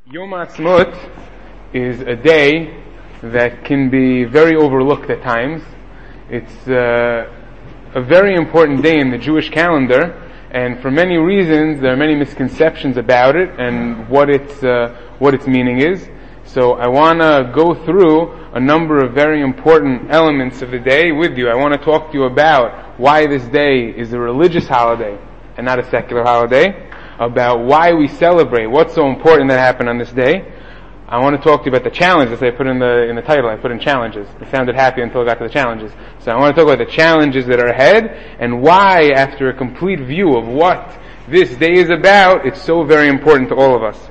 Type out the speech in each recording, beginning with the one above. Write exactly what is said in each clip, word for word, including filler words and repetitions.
Yom Ha'atzmaut is a day that can be very overlooked at times. It's uh, a very important day in the Jewish calendar, and for many reasons there are many misconceptions about it and what its uh, what its meaning is. So I want to go through a number of very important elements of the day with you. I want to talk to you about why this day is a religious holiday and not a secular holiday, about why we celebrate, what's so important that happened on this day. I want to talk to you about the challenges I put in the in the title. I put in challenges. It sounded happy until I got to the challenges. So I want to talk about the challenges that are ahead and why, after a complete view of what this day is about, it's so very important to all of us.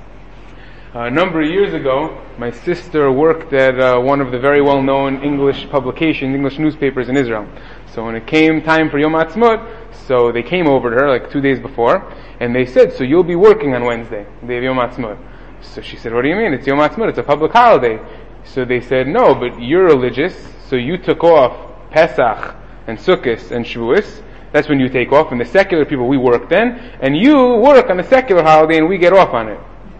Uh, a number of years ago, my sister worked at uh, one of the very well-known English publications, English newspapers in Israel. So when it came time for Yom Ha'atzmaut, so they came over to her like two days before, and they said, so you'll be working on Wednesday, the day of Yom Ha'atzmaut. So she said, what do you mean? It's Yom Ha'atzmaut, it's a public holiday. So they said, no, but you're religious, so you took off Pesach and Sukkot and Shavuos. That's when you take off, and the secular people, we work then, and you work on the secular holiday and we get off on it.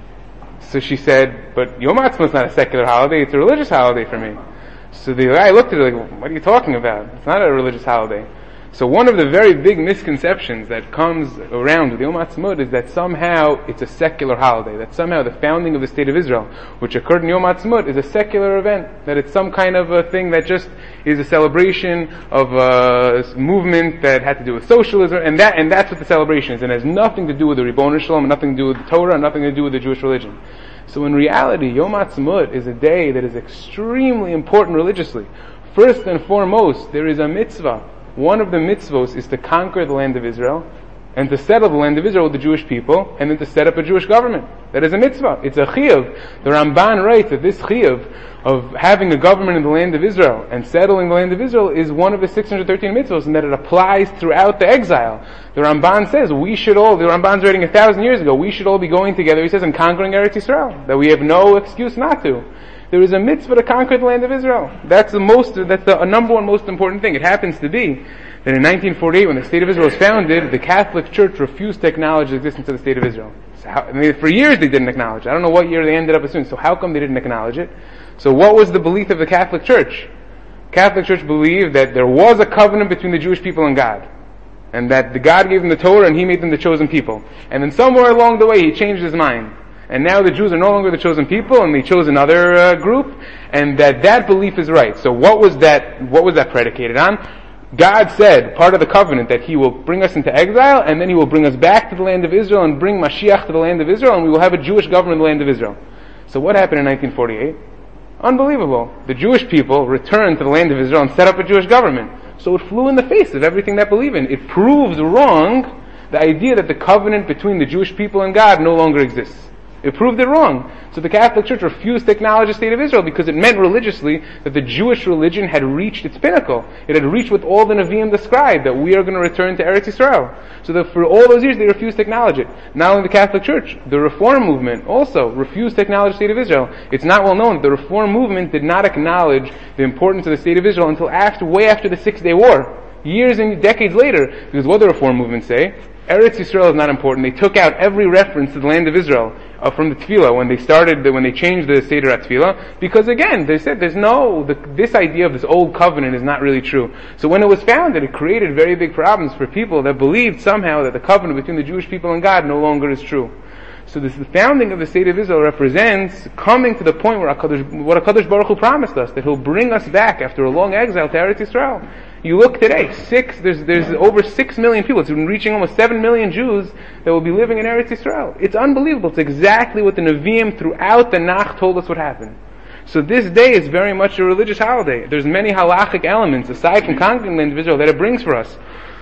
So she said, but Yom Ha'atzmaut is not a secular holiday, it's a religious holiday for me. So the guy looked at her like, what are you talking about? It's not a religious holiday. So one of the very big misconceptions that comes around with Yom Ha'atzmaut is that somehow it's a secular holiday, that somehow the founding of the State of Israel, which occurred in Yom Ha'atzmaut, is a secular event, that it's some kind of a thing that just is a celebration of a movement that had to do with socialism, and that and that's what the celebration is, and it has nothing to do with the Ribono Shel Olam, nothing to do with the Torah, nothing to do with the Jewish religion. So in reality, Yom Ha'atzmaut is a day that is extremely important religiously. First and foremost, there is a mitzvah. One of the mitzvos is to conquer the land of Israel and to settle the land of Israel with the Jewish people and then to set up a Jewish government. That is a mitzvah. It's a chiyuv. The Ramban writes that this chiyuv of having a government in the land of Israel and settling the land of Israel is one of the six hundred thirteen mitzvos, and that it applies throughout the exile. The Ramban says we should all, the Ramban's writing a thousand years ago, we should all be going together, he says, and conquering Eretz Yisrael. That we have no excuse not to. There is a mitzvah to conquer the land of Israel. That's the most, that's the uh, number one most important thing. It happens to be that in nineteen forty-eight, when the State of Israel was founded, the Catholic Church refused to acknowledge the existence of the State of Israel. So how, I mean, for years they didn't acknowledge it. I don't know what year they ended up assuming. So how come they didn't acknowledge it? So what was the belief of the Catholic Church? Catholic Church believed that there was a covenant between the Jewish people and God, and that the God gave them the Torah and He made them the chosen people. And then somewhere along the way He changed His mind. And now the Jews are no longer the chosen people, and they chose another uh, group, and that that belief is right. So what was that, what was that predicated on? God said, part of the covenant, that He will bring us into exile, and then He will bring us back to the land of Israel, and bring Mashiach to the land of Israel, and we will have a Jewish government in the land of Israel. So what happened in nineteen forty-eight? Unbelievable. The Jewish people returned to the land of Israel and set up a Jewish government. So it flew in the face of everything they believe in. It proves wrong the idea that the covenant between the Jewish people and God no longer exists. It proved it wrong. So the Catholic Church refused to acknowledge the State of Israel because it meant religiously that the Jewish religion had reached its pinnacle. It had reached what all the Nevi'im described, that we are going to return to Eretz Yisrael. So that for all those years they refused to acknowledge it. Not only the Catholic Church, the Reform movement also refused to acknowledge the State of Israel. It's not well known that the Reform movement did not acknowledge the importance of the State of Israel until after, way after the Six Day War. Years and decades later. Because what did the Reform movement say? Eretz Yisrael is not important. They took out every reference to the land of Israel uh, from the Tefillah when they started, the, when they changed the Seder HaTefillah, because again, they said there's no, the, this idea of this old covenant is not really true. So when it was founded, it created very big problems for people that believed somehow that the covenant between the Jewish people and God no longer is true. So this, the founding of the State of Israel represents coming to the point where HaKadosh, what HaKadosh Baruch Hu promised us, that He'll bring us back after a long exile to Eretz Yisrael. You look today, six, there's, there's over six million people, it's been reaching almost seven million Jews that will be living in Eretz Yisrael. It's unbelievable. It's exactly what the Nevi'im throughout the Nach told us would happen. So this day is very much a religious holiday. There's many halachic elements, aside from conquering the land of Israel, that it brings for us.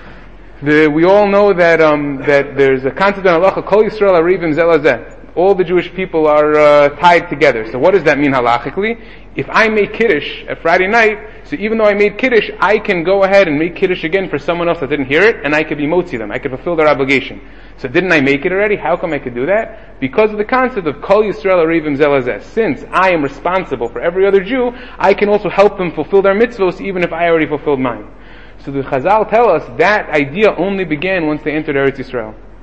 The, we all know that um, that there's a concept in halacha, Kol Yisrael Arivim Zeh LaZeh. All the Jewish people are uh, tied together. So what does that mean halachically? If I make Kiddush at Friday night, so even though I made Kiddush, I can go ahead and make Kiddush again for someone else that didn't hear it, and I could be motzi them. I could fulfill their obligation. So didn't I make it already? How come I could do that? Because of the concept of Kol Yisrael Arivim Zeh LaZeh. Since I am responsible for every other Jew, I can also help them fulfill their mitzvos even if I already fulfilled mine. So the Chazal tell us that idea only began once they entered Eretz Yisrael.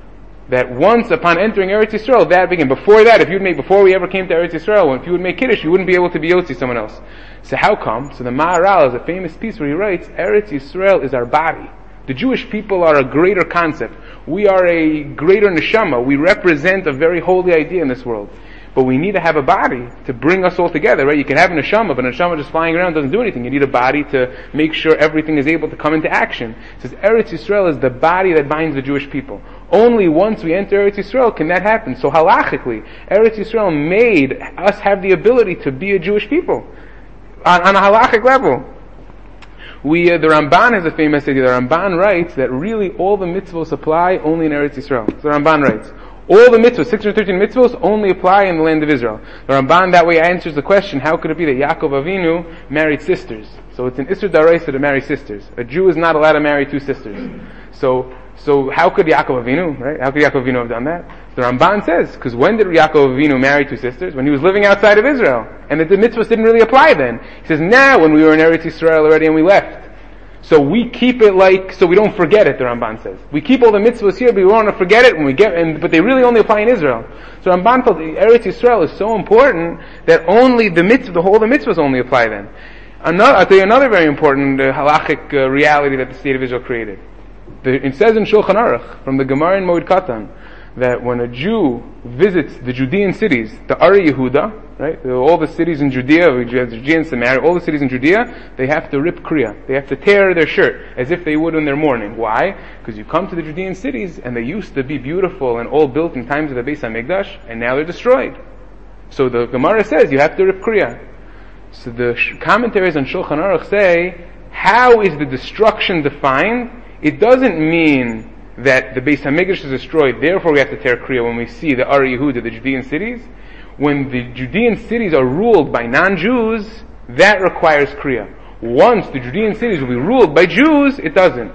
that once upon entering Eretz Yisrael, that began. Before that, if you'd make, before we ever came to Eretz Yisrael, if you would make Kiddush, you wouldn't be able to be Yotzi someone else. So how come? So the Maharal has a famous piece where he writes, Eretz Yisrael is our body. The Jewish people are a greater concept. We are a greater neshama. We represent a very holy idea in this world. But we need to have a body to bring us all together, right? You can have a neshama, but a neshama just flying around doesn't do anything. You need a body to make sure everything is able to come into action. It says Eretz Yisrael is the body that binds the Jewish people. Only once we enter Eretz Yisrael can that happen. So halachically, Eretz Yisrael made us have the ability to be a Jewish people. On, on a halachic level. We, uh, the Ramban has a famous idea. The Ramban writes that really all the mitzvos apply only in Eretz Yisrael. So the Ramban writes, all the mitzvos, six hundred thirteen mitzvos, only apply in the land of Israel. The Ramban that way answers the question, how could it be that Yaakov Avinu married sisters? So it's an Isser Daraisa to marry sisters. A Jew is not allowed to marry two sisters. So, so how could Yaakov Avinu, right? How could Yaakov Avinu have done that? The Ramban says, because when did Yaakov Avinu marry two sisters? When he was living outside of Israel. And that the mitzvahs didn't really apply then. He says, now when we were in Eretz Yisrael already and we left. So we keep it like, so we don't forget it, the Ramban says. We keep all the mitzvahs here, but we want to forget it when we get, and, but they really only apply in Israel. So Ramban told Eretz Yisrael is so important that only the mitzvah, the whole the mitzvahs only apply then. Another, I'll tell you another very important uh, halachic uh, reality that the state of Israel created. The, it says in Shulchan Aruch, from the Gemara in Moed Katan, that when a Jew visits the Judean cities, the Ari Yehuda, right, all the cities in Judea, Judea and Samaria, all the cities in Judea, they have to rip kriya. They have to tear their shirt, as if they would in their mourning. Why? Because you come to the Judean cities, and they used to be beautiful and all built in times of the Beis HaMikdash, and now they're destroyed. So the Gemara says, you have to rip kriya. So the sh- commentaries on Shulchan Aruch say, how is the destruction defined? It doesn't mean that the Beis HaMikdash is destroyed, therefore we have to tear kriya when we see the Ari Yehuda, the Judean cities. When the Judean cities are ruled by non-Jews, that requires kriya. Once the Judean cities will be ruled by Jews, it doesn't.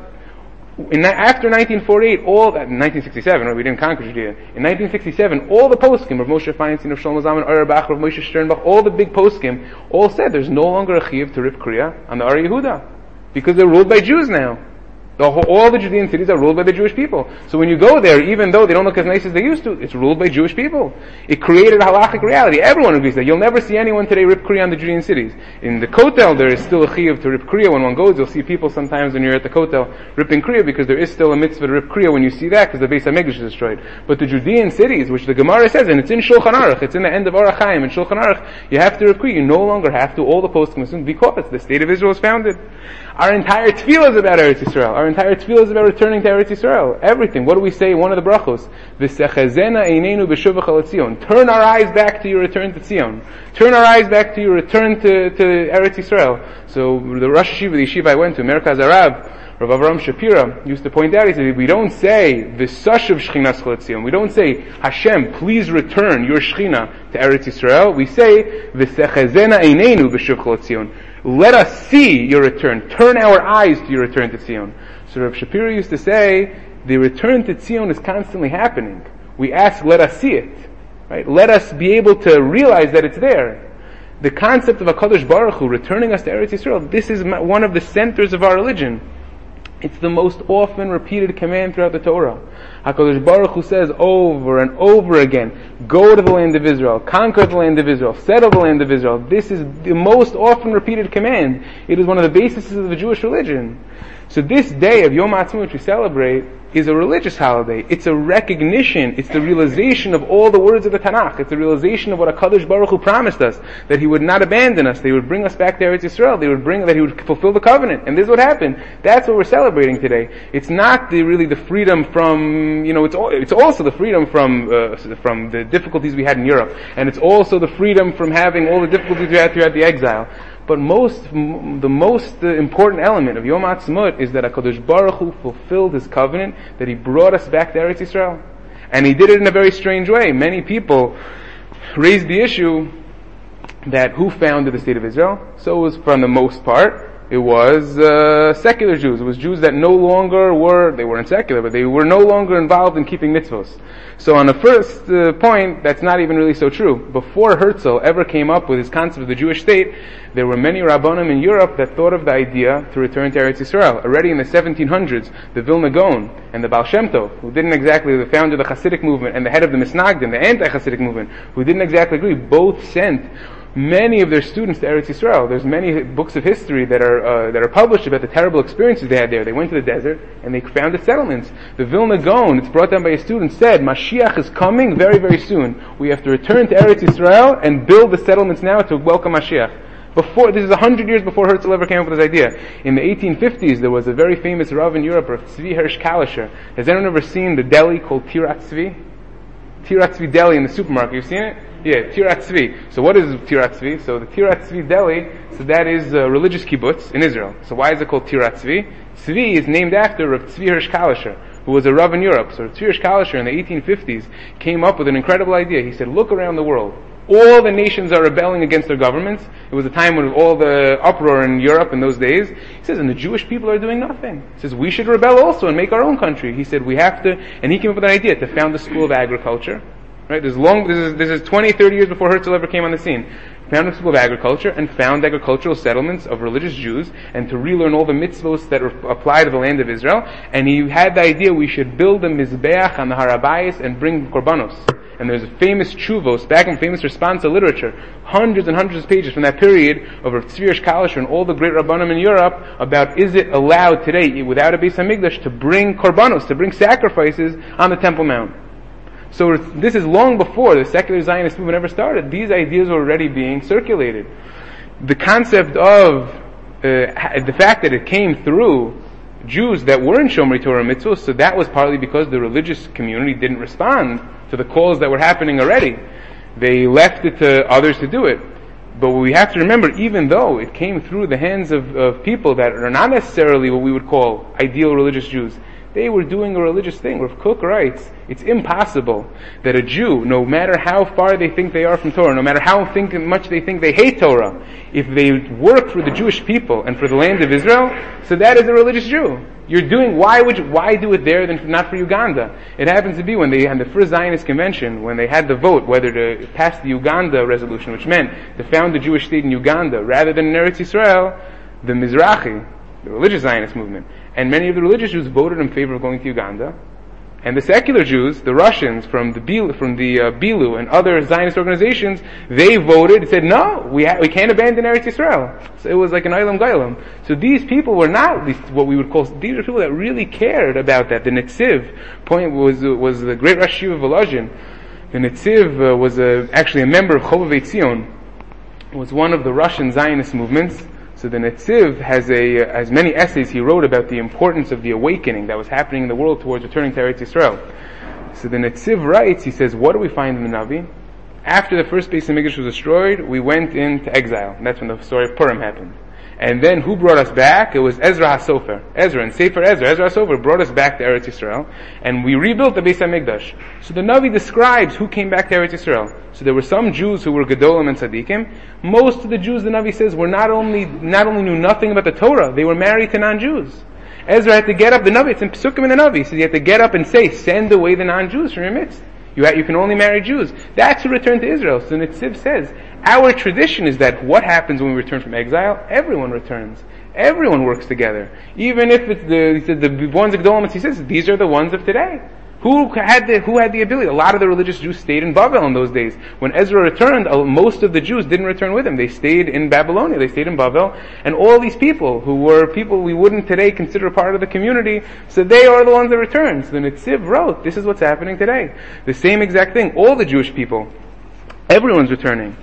In, after nineteen forty-eight, all that, nineteen sixty-seven, right, we didn't conquer Judea. In nineteen sixty-seven, all the poskim of Moshe Feinstein, of Shlomo Zalman, Auerbach, of Moshe Sternbach, all the big poskim, all said there's no longer a chiyuv to rip kriya on the Ari Yehuda. Because they're ruled by Jews now. The whole, all the Judean cities are ruled by the Jewish people. So when you go there, even though they don't look as nice as they used to, it's ruled by Jewish people. It created a halachic reality. Everyone agrees that. You'll never see anyone today rip kriya on the Judean cities. In the Kotel, there is still a chiyuv to rip kriya. When one goes, you'll see people sometimes when you're at the Kotel ripping kriya, because there is still a mitzvah to rip kriya when you see that, because the Beis HaMikdash is destroyed. But the Judean cities, which the Gemara says, and it's in Shulchan Aruch, it's in the end of Orach Chaim, in Shulchan Aruch, you have to rip kriya. You no longer have to. All the poskim, because the state of Israel is founded. Our entire tefillah is about Eretz Yisrael. Our entire tefillah is about returning to Eretz Yisrael. Everything. What do we say? One of the brachos. V'sechazena eineinu b'shuvach al Tzion. Turn our eyes back to your return to Tzion. Turn our eyes back to your return to, to Eretz Yisrael. So the Rosh Yeshiva, the yeshiva I went to, Merkaz Arav, Rav Avram Shapira used to point out, he said, we don't say v'sashav shchinas chol Tzion. We don't say, Hashem, please return your shechina to Eretz Yisrael. We say, v'sechazena eineinu b'shuvach al Tzion. Let us see your return. Turn our eyes to your return to Tzion. So Rav Shapiro used to say, the return to Tzion is constantly happening. We ask, let us see it. Right? Let us be able to realize that it's there. The concept of HaKadosh Baruch Hu returning us to Eretz Yisrael, this is one of the centers of our religion. It's the most often repeated command throughout the Torah. HaKadosh Baruch Hu says over and over again, go to the land of Israel, conquer the land of Israel, settle the land of Israel. This is the most often repeated command. It is one of the bases of the Jewish religion. So this day of Yom HaAtzmaut, which we celebrate, is a religious holiday. It's a recognition, it's the realization of all the words of the Tanakh. It's the realization of what HaKadosh Baruch Hu promised us, that He would not abandon us, that He would bring us back to Eretz Yisrael, they would bring, that He would fulfill the covenant. And this is what happened. That's what we're celebrating today. It's not the, really the freedom from, you know, it's all, it's also the freedom from, uh, from the difficulties we had in Europe. And it's also the freedom from having all the difficulties we had throughout the exile. But most, the most uh, important element of Yom HaAtzmaut is that HaKadosh Baruch Hu fulfilled His covenant, that He brought us back to Eretz Yisrael. And He did it in a very strange way. Many people raised the issue that who founded the state of Israel? So it was, from the most part, It was uh, secular Jews. It was Jews that no longer were, they weren't secular, but they were no longer involved in keeping mitzvos. So on the first uh, point, that's not even really so true. Before Herzl ever came up with his concept of the Jewish state, there were many Rabbanim in Europe that thought of the idea to return to Eretz Yisrael. Already in the seventeen hundreds, the Vilna Gaon and the Baal Shem Tov, who didn't exactly, the founder of the Hasidic movement, and the head of the Misnagdim, the anti-Hasidic movement, who didn't exactly agree, both sent many of their students to Eretz Yisrael. There's many books of history that are uh, that are published about the terrible experiences they had there. They went to the desert and they founded settlements. The Vilna Gaon, it's brought down by a student, said, Mashiach is coming very, very soon. We have to return to Eretz Yisrael and build the settlements now to welcome Mashiach. Before, this is a hundred years before Herzl ever came up with this idea. In the eighteen fifties, there was a very famous Rav in Europe, Rav Tzvi Hirsch Kalischer. Has anyone ever seen the deli called Tirat Tzvi? Tirat Tzvi deli in the supermarket. You've seen it? Yeah, Tirat Tzvi. So what is Tirat Tzvi? So the Tirat Tzvi deli, so that is a religious kibbutz in Israel. So why is it called Tirat Tzvi? Tzvi is named after Rav Tzvi Hirsch Kalischer, who was a Rav in Europe. So Rav Tzvi Hirsch Kalischer in the eighteen fifties came up with an incredible idea. He said, look around the world. All the nations are rebelling against their governments. It was a time when all the uproar in Europe in those days. He says, and the Jewish people are doing nothing. He says, we should rebel also and make our own country. He said, we have to, and he came up with an idea to found a school of agriculture. Right? This is long, this is, this is twenty, thirty years before Herzl ever came on the scene. Found a school of agriculture and found agricultural settlements of religious Jews and to relearn all the mitzvos that apply to the land of Israel. And he had the idea we should build a mizbeach on the Har Habayis and bring korbanos. And there's a famous chuvos, back in famous response to literature, hundreds and hundreds of pages from that period of Rav Tzvi Hirsch Kalischer and all the great Rabbanim in Europe about is it allowed today, without a Beis HaMikdash, to bring korbanos, to bring sacrifices on the Temple Mount. So this is long before the secular Zionist movement ever started. These ideas were already being circulated. The concept of uh, the fact that it came through Jews that were in Shomrei Torah mitzvos, so that was partly because the religious community didn't respond to the calls that were happening already. They left it to others to do it. But we have to remember, even though it came through the hands of, of people that are not necessarily what we would call ideal religious Jews, they were doing a religious thing. Rav Kook writes, it's impossible that a Jew, no matter how far they think they are from Torah, no matter how think, much they think they hate Torah, if they work for the Jewish people and for the land of Israel, so that is a religious Jew. You're doing, why would you, why do it there than not for Uganda? It happens to be when they had the first Zionist convention, when they had the vote whether to pass the Uganda resolution, which meant to found the Jewish state in Uganda rather than in Eretz Yisrael, the Mizrahi, the religious Zionist movement, and many of the religious Jews voted in favor of going to Uganda. And the secular Jews, the Russians from the Bil, from the uh, Bilu and other Zionist organizations, they voted and said, no, we ha- we can't abandon Eretz Yisrael. So it was like an Olam Gailam. So these people were not at least what we would call, these are people that really cared about that. The Netziv point was was the great Rosh Yeshiva of Volozhin. The Netziv uh, was a, actually a member of Chovevei Tzion, was one of the Russian Zionist movements. So the Netziv has a has many essays he wrote about the importance of the awakening that was happening in the world towards returning to Eretz Yisrael. So the Netziv writes, he says, what do we find in the Navi? After the first Beis HaMikdash was destroyed, we went into exile. And that's when the story of Purim happened. And then who brought us back? It was Ezra HaSofer. Ezra and Sefer Ezra. Ezra HaSofer brought us back to Eretz Yisrael. And we rebuilt the Beis HaMikdash. So the Navi describes who came back to Eretz Yisrael. So there were some Jews who were Gedolim and Tzaddikim. Most of the Jews, the Navi says, were not only, not only knew nothing about the Torah, they were married to non-Jews. Ezra had to get up, the Navi, it's in Pesukim in the Navi, so he had to get up and say, send away the non-Jews from your midst. You, ha- you can only marry Jews. That's who returned to Israel. So Netziv says, our tradition is that what happens when we return from exile? Everyone returns. Everyone works together. Even if it's the, he said, the ones of Gedolim, he says, these are the ones of today. Who had the, who had the ability? A lot of the religious Jews stayed in Bavel in those days. When Ezra returned, most of the Jews didn't return with him. They stayed in Babylonia. They stayed in Bavel. And all these people, who were people we wouldn't today consider part of the community, so they are the ones that returned. So the Netziv wrote, this is what's happening today. The same exact thing. All the Jewish people. Everyone's returning.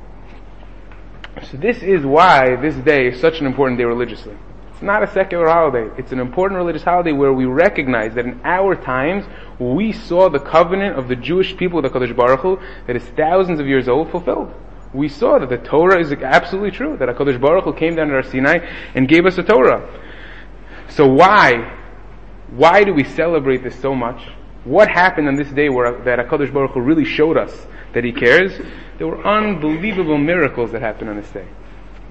So this is why this day is such an important day religiously. It's not a secular holiday. It's an important religious holiday where we recognize that in our times, we saw the covenant of the Jewish people with the HaKadosh Baruch Hu that is thousands of years old fulfilled. We saw that the Torah is absolutely true, that HaKadosh Baruch Hu came down to our Sinai and gave us a Torah. So why? Why do we celebrate this so much? What happened on this day where that HaKadosh Baruch Hu really showed us that He cares? There were unbelievable miracles that happened on this day.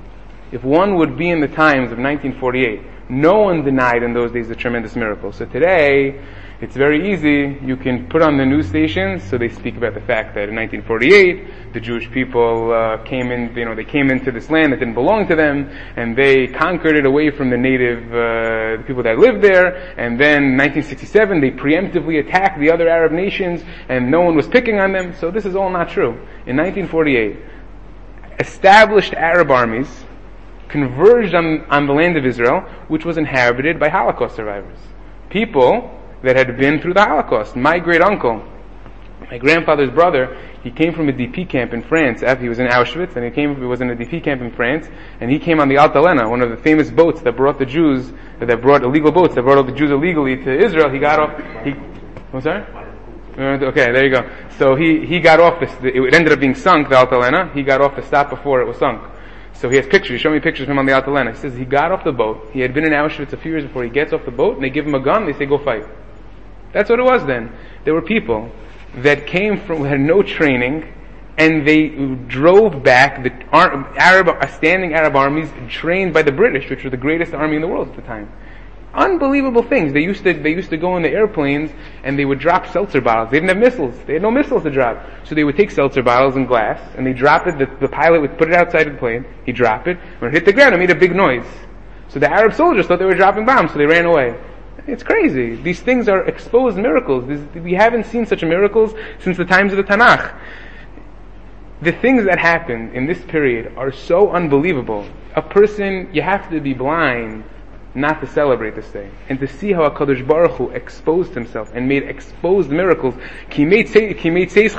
If one would be in the times of nineteen forty-eight, no one denied in those days the tremendous miracle. So today, it's very easy. You can put on the news stations, so they speak about the fact that in nineteen forty-eight, the Jewish people uh, came in, you know, they came into this land that didn't belong to them, and they conquered it away from the native uh, the people that lived there, and then in nineteen sixty-seven, they preemptively attacked the other Arab nations, and no one was picking on them. So this is all not true. In nineteen forty-eight, established Arab armies converged on, on the land of Israel, which was inhabited by Holocaust survivors. People that had been through the Holocaust. My great uncle, my grandfather's brother, he came from a D P camp in France. After he was in Auschwitz, and he came, he was in a D P camp in France, and he came on the Alta Lena, one of the famous boats that brought the Jews, that brought illegal boats, that brought all the Jews illegally to Israel. He got off, he, I'm sorry? Okay, there you go. So he, he got off this, it ended up being sunk, the Alta Lena. He got off the stop before it was sunk. So he has pictures, he showed me pictures of him on the Alta Lena. He says he got off the boat, he had been in Auschwitz a few years before, he gets off the boat, and they give him a gun, they say go fight. That's what it was then. There were people that came from, had no training, and they drove back the Arab, standing Arab armies trained by the British, which were the greatest army in the world at the time. Unbelievable things. They used to, they used to go in the airplanes and they would drop seltzer bottles. They didn't have missiles. They had no missiles to drop. So they would take seltzer bottles and glass and they drop it, the, the pilot would put it outside the plane, he'd drop it, when it hit the ground it made a big noise. So the Arab soldiers thought they were dropping bombs, so they ran away. It's crazy. These things are exposed miracles. This, we haven't seen such miracles since the times of the Tanakh. The things that happened in this period are so unbelievable. A person, you have to be blind not to celebrate this day, and to see how HaKadosh Baruch Hu exposed himself and made exposed miracles. So HaKadosh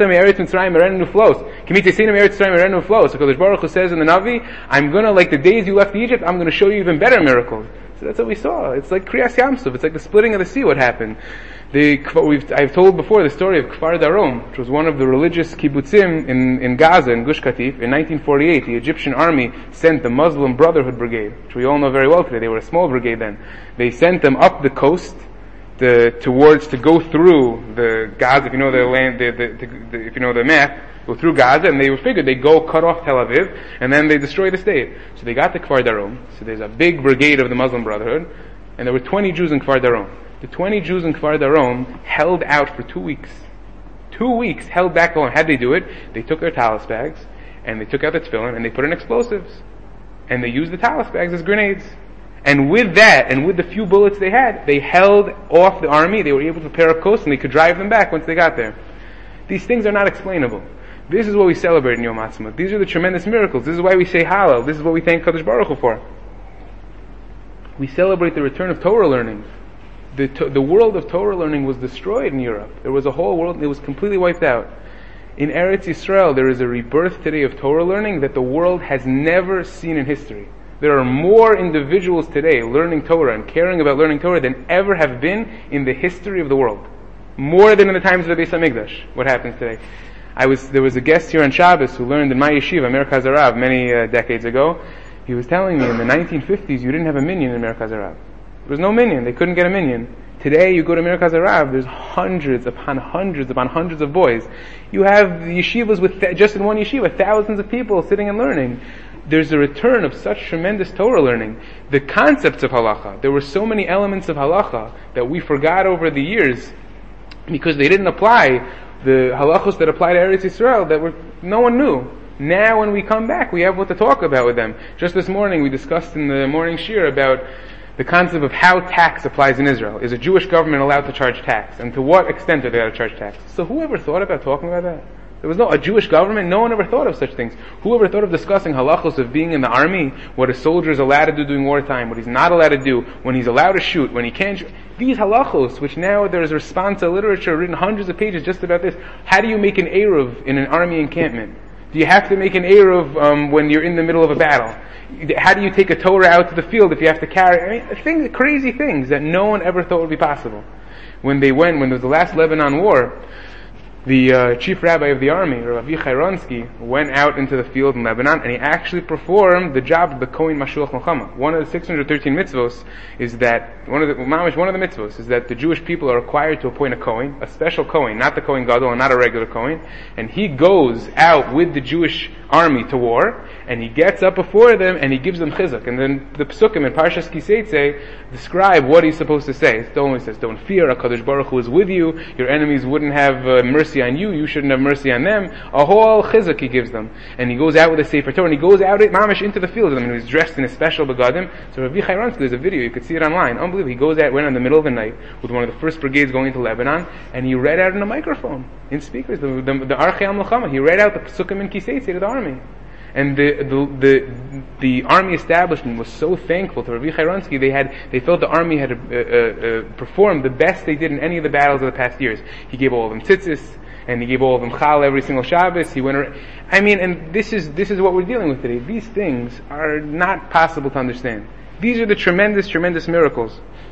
Baruch Hu says in the Navi, I'm gonna, like the days you left Egypt, I'm gonna show you even better miracles. So that's what we saw. It's like Kriyas Yamsuf. It's like the splitting of the sea, what happened. The, we've, I've told before the story of Kfar Darom, which was one of the religious kibbutzim in, in Gaza, in Gush Katif. In nineteen forty-eight, the Egyptian army sent the Muslim Brotherhood Brigade, which we all know very well today. They were a small brigade then. They sent them up the coast, the, towards, to go through the Gaza, if you know the land, the, the, the, the, if you know the map, go through Gaza, and they figured they'd go cut off Tel Aviv, and then they destroy the state. So they got to Kfar Darom. So there's a big brigade of the Muslim Brotherhood, and there were twenty Jews in Kfar Darom. The twenty Jews in Kfar Darom held out for two weeks. Two weeks held back alone. How'd they do it? They took their talus bags, and they took out the tefillin, and they put in explosives. And they used the talus bags as grenades. And with that, and with the few bullets they had, they held off the army. They were able to prepare a coast, and they could drive them back once they got there. These things are not explainable. This is what we celebrate in Yom Ha'atzmaut. These are the tremendous miracles. This is why we say Hallel. This is what we thank Kadosh Baruch Hu for. We celebrate the return of Torah learning. The, to, the world of Torah learning was destroyed in Europe. There was a whole world, it was completely wiped out. In Eretz Yisrael, there is a rebirth today of Torah learning that the world has never seen in history. There are more individuals today learning Torah and caring about learning Torah than ever have been in the history of the world. More than in the times of the Beis HaMikdash. What happens today? I was, there was a guest here on Shabbos who learned in my yeshiva, Merkaz Harav, many uh, decades ago. He was telling me in the nineteen fifties you didn't have a minyan in Merkaz Harav. There was no minyan. They couldn't get a minyan. Today, you go to Merkaz Harav, there's hundreds upon hundreds upon hundreds of boys. You have yeshivas with, th- just in one yeshiva, thousands of people sitting and learning. There's a return of such tremendous Torah learning. The concepts of halacha, there were so many elements of halacha that we forgot over the years because they didn't apply the halachos that apply to Eretz Yisrael that were, no one knew. Now when we come back, we have what to talk about with them. Just this morning, we discussed in the morning shir about the concept of how tax applies in Israel. Is a Jewish government allowed to charge tax? And to what extent are they allowed to charge tax? So whoever thought about talking about that? There was no, a Jewish government, no one ever thought of such things. Whoever thought of discussing halachos of being in the army, what a soldier is allowed to do during wartime, what he's not allowed to do, when he's allowed to shoot, when he can't shoot. These halachos, which now there is responsa literature written hundreds of pages just about this. How do you make an Eruv in an army encampment? Do you have to make an Eruv um, when you're in the middle of a battle? How do you take a Torah out to the field if you have to carry? I mean, things, crazy things that no one ever thought would be possible. When they went, when there was the last Lebanon war, The uh, chief rabbi of the army, Rav Avichai Ronsky, went out into the field in Lebanon, and he actually performed the job of the Kohen Mashuach Milchama. One of the six hundred thirteen mitzvos is that, one of the, mamish, one of the mitzvos is that the Jewish people are required to appoint a Kohen, a special Kohen, not the Kohen Gadol and not a regular Kohen, and he goes out with the Jewish army to war, and he gets up before them and he gives them chizuk. And then the Pesukim in Parshas Kiseitze describe what he's supposed to say. It only says, don't fear, HaKadosh Baruch Hu is with you, your enemies wouldn't have uh, mercy on you, you shouldn't have mercy on them. A whole chizuk he gives them. And he goes out with a Sefer Torah, and he goes out, mamish, into the field with them, and he's dressed in a special begadim. So Rav Avichai Ronsky, there's a video, you could see it online, unbelievable. He goes out, went in the middle of the night with one of the first brigades going into Lebanon, and he read out in a microphone, in speakers, the, the, the Archei HaMelchama, he read out the Pesukim in Kiseitze to the army. And the, the the the army establishment was so thankful to Rav Avichai Ronsky. They had they felt the army had uh, uh, uh, performed the best they did in any of the battles of the past years. He gave all of them tzitzis, and he gave all of them chal every single Shabbos. He went around. I mean, and this is this is what we're dealing with today. These things are not possible to understand. These are the tremendous, tremendous miracles.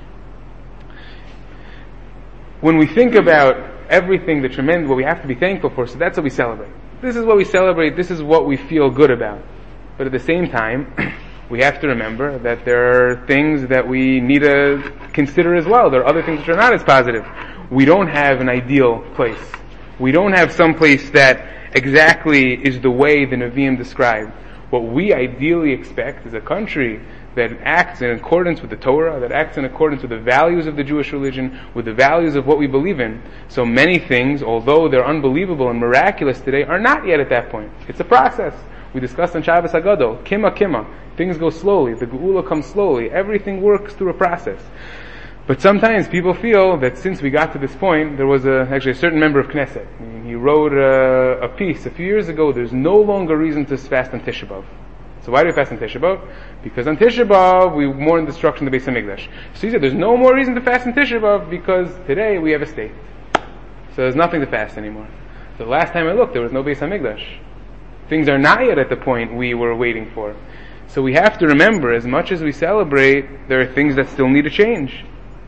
When we think about everything, the tremendous, what we have to be thankful for, so that's what we celebrate. This is what we celebrate, this is what we feel good about. But at the same time, we have to remember that there are things that we need to consider as well. There are other things which are not as positive. We don't have an ideal place. We don't have some place that exactly is the way the Nevi'im described. What we ideally expect is a country that acts in accordance with the Torah, that acts in accordance with the values of the Jewish religion, with the values of what we believe in. So many things, although they're unbelievable and miraculous today, are not yet at that point. It's a process. We discussed on Shabbos HaGadol, Kima Kima. Things go slowly, the Geula comes slowly, everything works through a process. But sometimes people feel that since we got to this point, there was a, actually a certain member of Knesset. He wrote a, a piece a few years ago, there's no longer reason to fast on Tisha B'Av. So why do we fast on Tisha B'Av? Because on Tisha B'Av we mourn the destruction of the Beis HaMikdash. So he said there's no more reason to fast on Tisha B'Av because today we have a state. So there's nothing to fast anymore. So the last time I looked, there was no Beis HaMikdash. Things are not yet at the point we were waiting for. So we have to remember, as much as we celebrate, there are things that still need to change.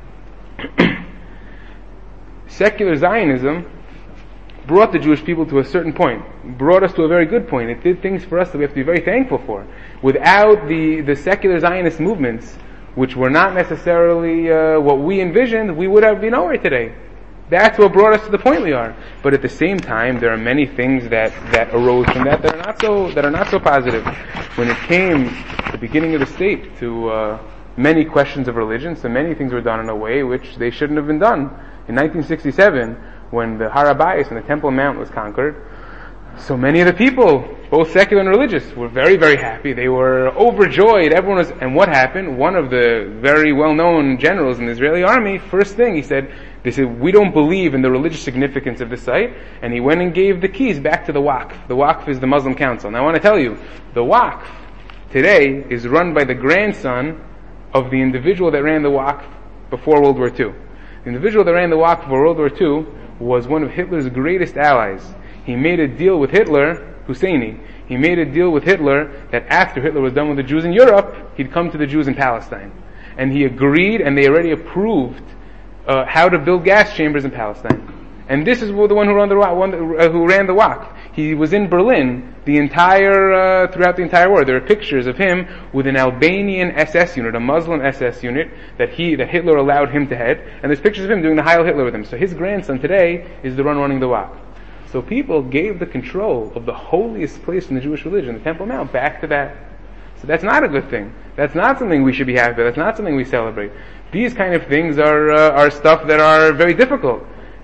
Secular Zionism brought the Jewish people to a certain point, brought us to a very good point. It did things for us that we have to be very thankful for. Without the, the secular Zionist movements, which were not necessarily uh, what we envisioned, we would have been nowhere today. That's what brought us to the point we are. But at the same time, there are many things that, that arose from that that are not so that are not so positive. When it came at the beginning of the state to uh, many questions of religion, so many things were done in a way which they shouldn't have been done. In nineteen sixty-seven, when the Har HaBayis and the Temple Mount was conquered, so many of the people, both secular and religious, were very, very happy. They were overjoyed. Everyone was, and what happened? One of the very well-known generals in the Israeli army, first thing he said, they said, we don't believe in the religious significance of the site, and he went and gave the keys back to the Waqf. The Waqf is the Muslim Council. Now I want to tell you, the Waqf today is run by the grandson of the individual that ran the Waqf before World War Two. The individual that ran the Waqf before World War Two was one of Hitler's greatest allies. He made a deal with Hitler, Husseini, he made a deal with Hitler that after Hitler was done with the Jews in Europe, he'd come to the Jews in Palestine. And he agreed, and they already approved uh, how to build gas chambers in Palestine. And this is the one who ran the one uh, who ran the Waqf. He was in Berlin the entire uh, throughout the entire war. There are pictures of him with an Albanian S S unit, a Muslim S S unit that he that Hitler allowed him to head. And there's pictures of him doing the Heil Hitler with him. So his grandson today is the one running the Waqf. So people gave the control of the holiest place in the Jewish religion, the Temple Mount, back to that. So that's not a good thing. That's not something we should be happy with. That's not something we celebrate. These kind of things are uh, are stuff that are very difficult.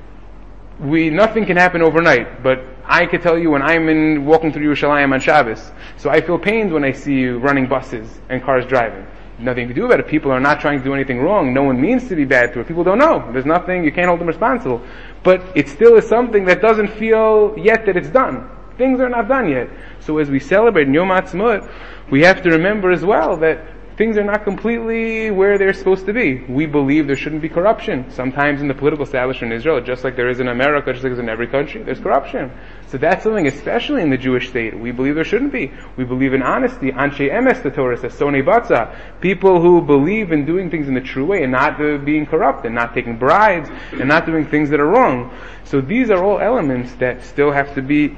We nothing can happen overnight, but I could tell you when I'm in walking through Yerushalayim on Shabbos, so I feel pained when I see you running buses and cars driving. Nothing to do about it. People are not trying to do anything wrong. No one means to be bad to it. People don't know. There's nothing, you can't hold them responsible. But it still is something that doesn't feel yet that it's done. Things are not done yet. So as we celebrate Yom Ha'atzmaut, we have to remember as well that things are not completely where they're supposed to be. We believe there shouldn't be corruption. Sometimes in the political establishment in Israel, just like there is in America, just like there is in every country, there's corruption. So that's something, especially in the Jewish state, we believe there shouldn't be. We believe in honesty. Anshe emes, the Torah says, sonei batza. People who believe in doing things in the true way and not uh, being corrupt and not taking bribes and not doing things that are wrong. So these are all elements that still have to be,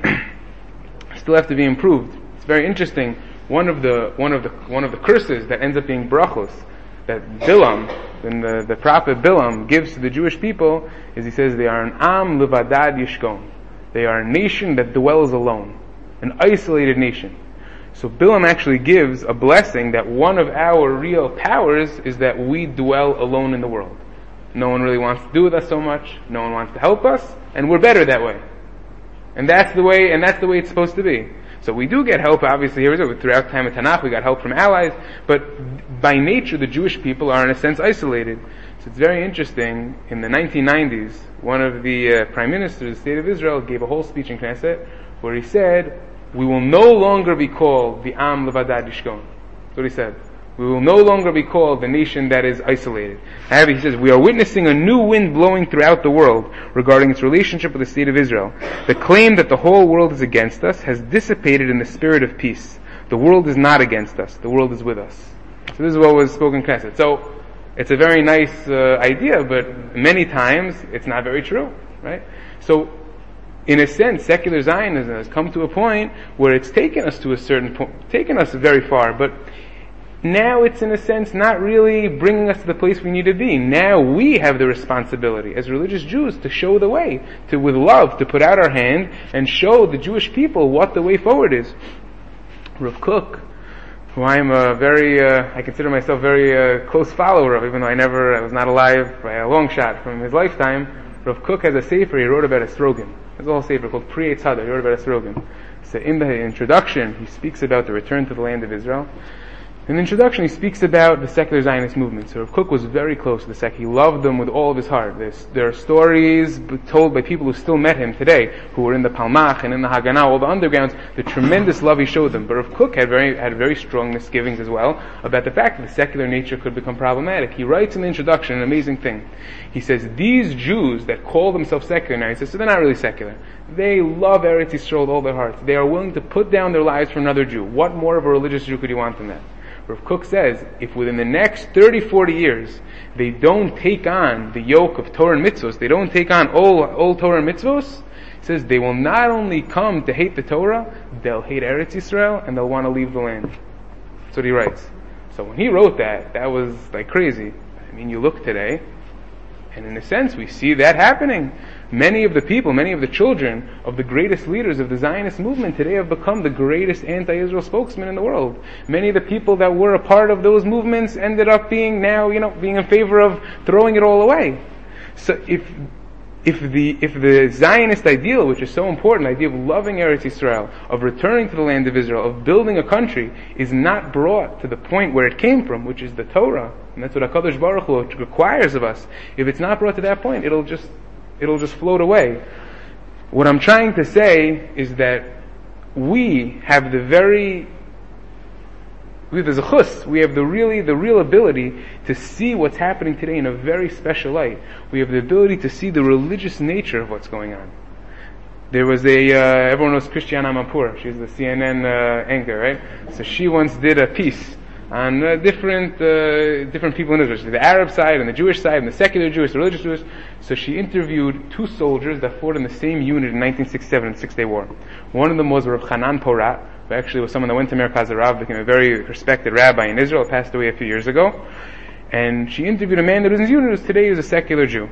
still have to be improved. It's very interesting. One of the, one of the, one of the curses that ends up being brachos, that Bilam, and the, the prophet Bilam gives to the Jewish people, is he says they are an am levadad yishkon. They are a nation that dwells alone, an isolated nation. So Bilam actually gives a blessing that one of our real powers is that we dwell alone in the world. No one really wants to do with us so much, no one wants to help us, and we're better that way. And that's the way, and that's the way it's supposed to be. So we do get help, obviously, here throughout the time of Tanakh, we got help from allies, but by nature the Jewish people are in a sense isolated. So it's very interesting, in the nineteen nineties, one of the uh, prime ministers of the state of Israel gave a whole speech in Knesset, where he said, we will no longer be called the Am Levadad Yishkon. That's what he said. We will no longer be called the nation that is isolated. However, he says, we are witnessing a new wind blowing throughout the world regarding its relationship with the state of Israel. The claim that the whole world is against us has dissipated in the spirit of peace. The world is not against us. The world is with us. So this is what was spoken in Knesset. So, it's a very nice uh, idea, but many times it's not very true, right? So, in a sense, secular Zionism has come to a point where it's taken us to a certain point, taken us very far, but now it's in a sense not really bringing us to the place we need to be. Now we have the responsibility as religious Jews to show the way, to with love, to put out our hand and show the Jewish people what the way forward is. Rav Kook, who I am a very, uh, I consider myself very uh, close follower of, even though I never, I was not alive by a long shot from his lifetime. Rav Kook has a sefer he wrote about Esrogim. There's a whole sefer called Pri Eitz Hada. He wrote about Esrogim. So in the introduction, he speaks about the return to the land of Israel. In the introduction, he speaks about the secular Zionist movement. So Rav Kook was very close to the sect. He loved them with all of his heart. There's, there are stories told by people who still met him today, who were in the Palmach and in the Haganah, all the undergrounds, the tremendous love he showed them. But Rav Kook had very, had very strong misgivings as well about the fact that the secular nature could become problematic. He writes in the introduction an amazing thing. He says, these Jews that call themselves secular now, he says, so they're not really secular. They love Eretz Yisrael with all their hearts. They are willing to put down their lives for another Jew. What more of a religious Jew could you want than that? Rav Kook says, if within the next thirty, forty years, they don't take on the yoke of Torah and mitzvos, they don't take on all, all Torah and mitzvos, he says they will not only come to hate the Torah, they'll hate Eretz Yisrael, and they'll want to leave the land. That's what he writes. So when he wrote that, that was like crazy. I mean, you look today, and in a sense, we see that happening. Many of the people, many of the children of the greatest leaders of the Zionist movement today have become the greatest anti-Israel spokesmen in the world. Many of the people that were a part of those movements ended up being now, you know, being in favor of throwing it all away. So if if the if the Zionist ideal, which is so important, the idea of loving Eretz Yisrael, of returning to the land of Israel, of building a country, is not brought to the point where it came from, which is the Torah, and that's what HaKadosh Baruch Hu requires of us. If it's not brought to that point, it'll just it'll just float away. What I'm trying to say is that we have the very we have the zechus, we have the really the real ability to see what's happening today in a very special light. We have the ability to see the religious nature of what's going on. There was a uh, everyone knows Christiana Amanpour. She's the C N N uh, anchor, right? So she once did a piece on uh, different uh, different people in Israel, the Arab side and the Jewish side and the secular Jewish, the religious Jewish. So she interviewed two soldiers that fought in the same unit in nineteen sixty-seven in the Six Day War. One of them was Rav Hanan Porat, who actually was someone that went to Merkaz Harav, became a very respected rabbi in Israel, passed away a few years ago. And she interviewed a man that was in his unit, who today is a secular Jew.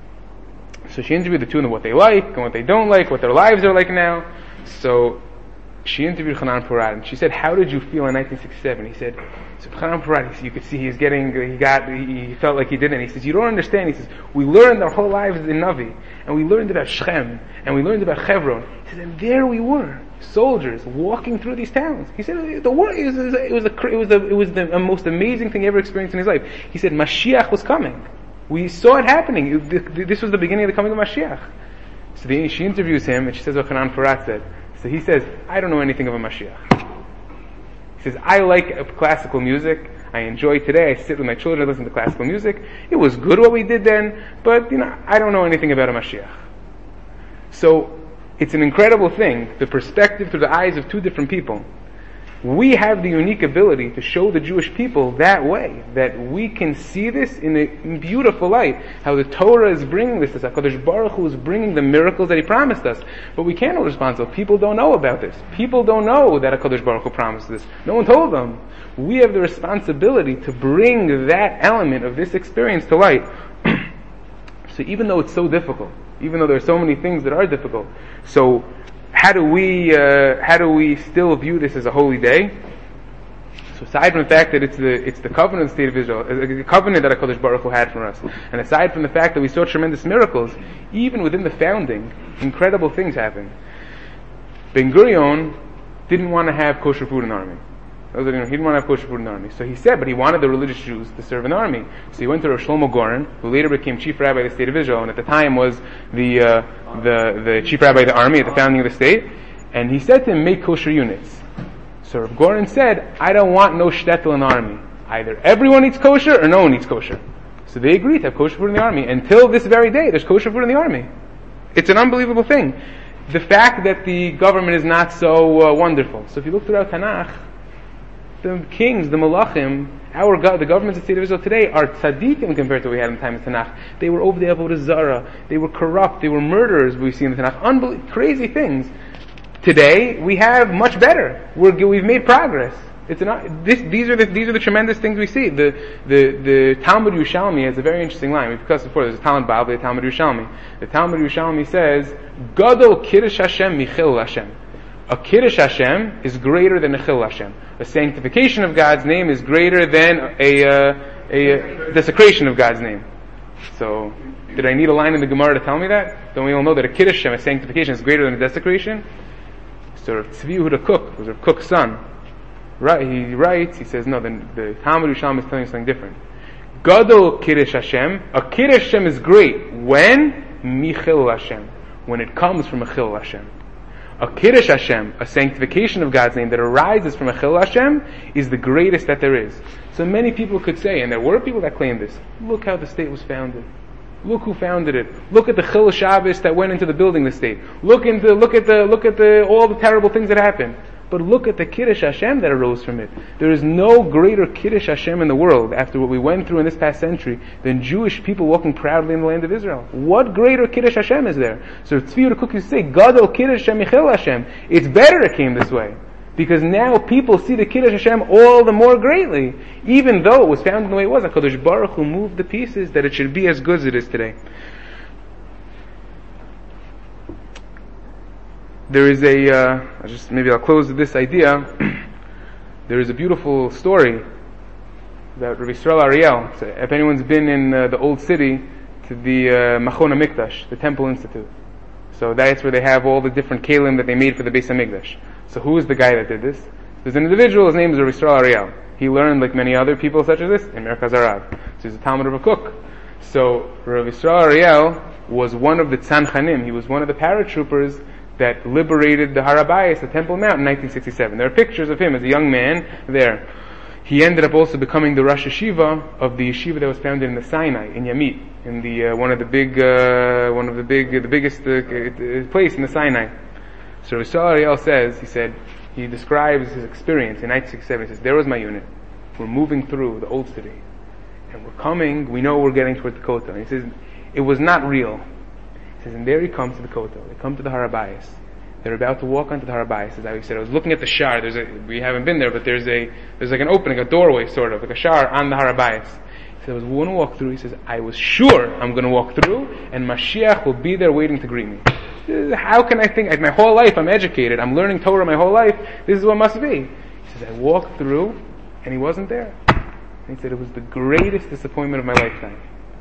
So she interviewed the two of them, what they like and what they don't like, what their lives are like now. So she interviewed Hanan Porat, and she said, "How did you feel in nineteen sixty-seven?" He said, "So Hanan Porat, you could see he's getting, he got, he felt like he didn't." He says, "You don't understand." He says, "We learned our whole lives in Navi, and we learned about Shechem, and we learned about Hebron." He says, "And there we were, soldiers walking through these towns." He said, "The war, it was, it was, a, it was, the, it was the most amazing thing he ever experienced in his life." He said, "Mashiach was coming. We saw it happening. This was the beginning of the coming of Mashiach." So the, she interviews him, and she says what Hanan Porat said. So he says, "I don't know anything of a Mashiach." He says, "I like classical music. I enjoy today. I sit with my children and listen to classical music. It was good what we did then, but you know, I don't know anything about a Mashiach." So It's an incredible thing, the perspective through the eyes of two different people. We have the unique ability to show the Jewish people that way, that we can see this in a beautiful light, how the Torah is bringing this, that HaKadosh Baruch Hu is bringing the miracles that He promised us. But we can't be responsible. People don't know about this. People don't know that HaKadosh Baruch Hu promised this. No one told them. We have the responsibility to bring that element of this experience to light. So even though it's so difficult, even though there are so many things that are difficult, so how do we uh, how do we still view this as a holy day? So aside from the fact that it's the it's the covenant state of Israel, the covenant that HaKadosh Baruch Hu had for us, and aside from the fact that we saw tremendous miracles, even within the founding, incredible things happened. Ben Gurion didn't want to have kosher food in the army. He didn't want to have kosher food in the army. So he said, but he wanted the religious Jews to serve in the army. So he went to Rav Shlomo Goren, who later became chief rabbi of the state of Israel, and at the time was the uh, the the chief rabbi of the army at the founding of the state. And he said to him, make kosher units. So Rav Goren said, I don't want no shtetl in the army. Either everyone eats kosher or no one eats kosher. So they agreed to have kosher food in the army. Until this very day, there's kosher food in the army. It's an unbelievable thing. The fact that the government is not so uh, wonderful. So if you look throughout Tanakh, the kings, the malachim, our God, the governments of the state of Israel today are tzaddikim compared to what we had in the time of Tanakh. They were over the Avodah Zarah. They were corrupt. They were murderers, we see in the Tanakh. Unbel- crazy things. Today, we have much better. We're, we've made progress. It's an, this, these are the these are the tremendous things we see. The the the Talmud Yerushalmi has a very interesting line. We've discussed before. There's a Talmud Bavli, a Talmud Yerushalmi. The Talmud Yerushalmi says, "Gadol Kiddush Hashem Michil Hashem." A Kiddush Hashem is greater than a Chil Hashem. A sanctification of God's name is greater than a, uh, a, a desecration of God's name. So, did I need a line in the Gemara to tell me that? Don't we all know that a Kiddush Hashem, a sanctification, is greater than a desecration? So Rav Tzvi Yehuda Kook, was Rav Kook's son, right? He writes, he says, no, the, the Talmud Yerushalmi is telling us something different. Gadol Kiddush Hashem, a Kiddush Hashem is great. When? Michil Hashem. When it comes from a Chil Hashem. A Kiddush Hashem, a sanctification of God's name that arises from a Chil Hashem, is the greatest that there is. So many people could say, and there were people that claimed this, look how the state was founded. Look who founded it. Look at the Chil Shabbos that went into the building the state. Look into, look at the, look at the, all the terrible things that happened. But look at the Kiddush Hashem that arose from it. There is no greater Kiddush Hashem in the world after what we went through in this past century than Jewish people walking proudly in the land of Israel. What greater Kiddush Hashem is there? So Tzvi Yehuda Kook used to say, Gadol Kiddush Hashem Michil Hashem. It's better it came this way. Because now people see the Kiddush Hashem all the more greatly. Even though it was founded in the way it was, HaKadosh Baruch Hu moved the pieces that it should be as good as it is today. There is a, uh, I'll just maybe I'll close with this idea. There is a beautiful story about Rav Yisrael Ariel. So if anyone's been in uh, the old city to the uh, Machon HaMikdash, the Temple Institute, so that's where they have all the different kelim that they made for the Beis HaMikdash. So who is the guy that did this? There's an individual. His name is Rav Yisrael Ariel. He learned, like many other people such as this, in Merkaz Harav. So he's a Talmud of a Kook. So Rav Yisrael Ariel was one of the Tzanchanim. He was one of the paratroopers that liberated the Har HaBayis, the Temple Mount, in nineteen sixty-seven. There are pictures of him as a young man there. He ended up also becoming the Rosh Yeshiva of the yeshiva that was founded in the Sinai, in Yamit, in the uh, one of the big, uh, one of the big, uh, the biggest uh, uh, place in the Sinai. So Rav Yisrael Ariel says, he said, he describes his experience in nineteen sixty-seven. He says, there was my unit. We're moving through the old city, and we're coming. We know we're getting towards the Kotel. And he says, it was not real. He says, and there he comes to the Kotel. They come to the Har HaBayis. They're about to walk onto the Har HaBayis. As I said, I was looking at the shar. There's a, we haven't been there, but there's a, there's like an opening, a doorway sort of, like a shar on the Har HaBayis. He said, I was going to walk through. He says, I was sure I'm going to walk through, and Mashiach will be there waiting to greet me. How can I think? My whole life I'm educated. I'm learning Torah my whole life. This is what must be. He says, I walked through, and he wasn't there. And he said, it was the greatest disappointment of my lifetime.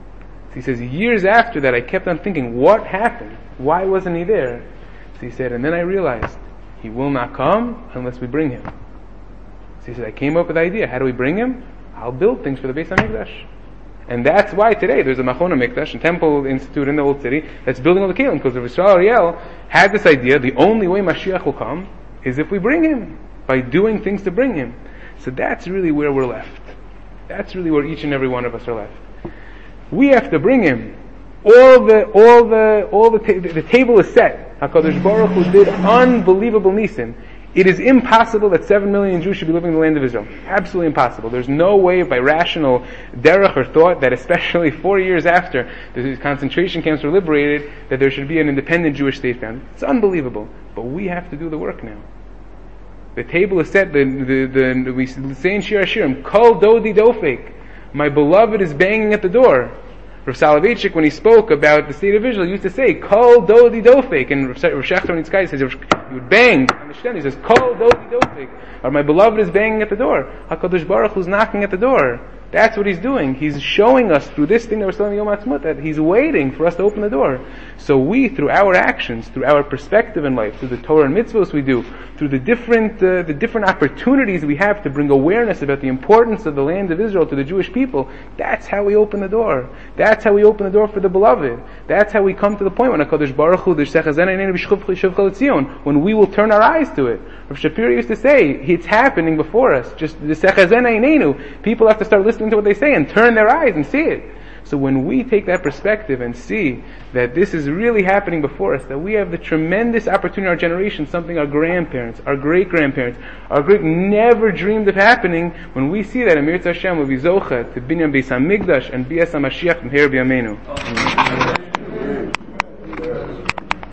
So he says, years after that, I kept on thinking, what happened? Why wasn't he there? So he said, and then I realized, he will not come unless we bring him. So he said, I came up with the idea. How do we bring him? I'll build things for the Beis HaMikdash. And that's why today there's a Machon HaMikdash, a temple institute in the old city, that's building all the kelim, because Rav Yisrael Ariel had this idea, the only way Mashiach will come is if we bring him, by doing things to bring him. So that's really where we're left. That's really where each and every one of us are left. We have to bring him. All the, all the, all the, ta- the table is set. HaKadosh Baruch Hu did unbelievable nisim. It is impossible that seven million Jews should be living in the land of Israel. Absolutely impossible. There's no way by rational derech or thought that especially four years after the concentration camps were liberated, that there should be an independent Jewish state founded. It's unbelievable. But we have to do the work now. The table is set, the, the, the, we say in Shir HaShirim, Kol Dodi Dofek, my beloved is banging at the door. Rav Soloveitchik, when he spoke about the state of Israel, used to say, Kol Dodi Dofek, and Rav Shechter Nitzkai says, he would bang on the shten, he says, Kol Dodi Dofek, or my beloved is banging at the door. HaKadosh Baruch Hu is knocking at the door. That's what he's doing. He's showing us through this thing that we're studying Yom HaAtzmaut that he's waiting for us to open the door. So we, through our actions, through our perspective in life, through the Torah and mitzvos we do, through the different uh, the different opportunities we have to bring awareness about the importance of the land of Israel to the Jewish people, that's how we open the door. That's how we open the door for the beloved. That's how we come to the point when HaKadosh Baruch Hu, when we will turn our eyes to it. Rav Shapira used to say, it's happening before us. Just the Sechazena Einenu. People have to start listening to what they say and turn their eyes and see it. So when we take that perspective and see that this is really happening before us, that we have the tremendous opportunity in our generation, something our grandparents, our great-grandparents, our great never dreamed of happening, when we see that, Amir Hashem will be zocha to binyan Beis HaMikdash and Bias HaMashiach Meher B'Yameinu.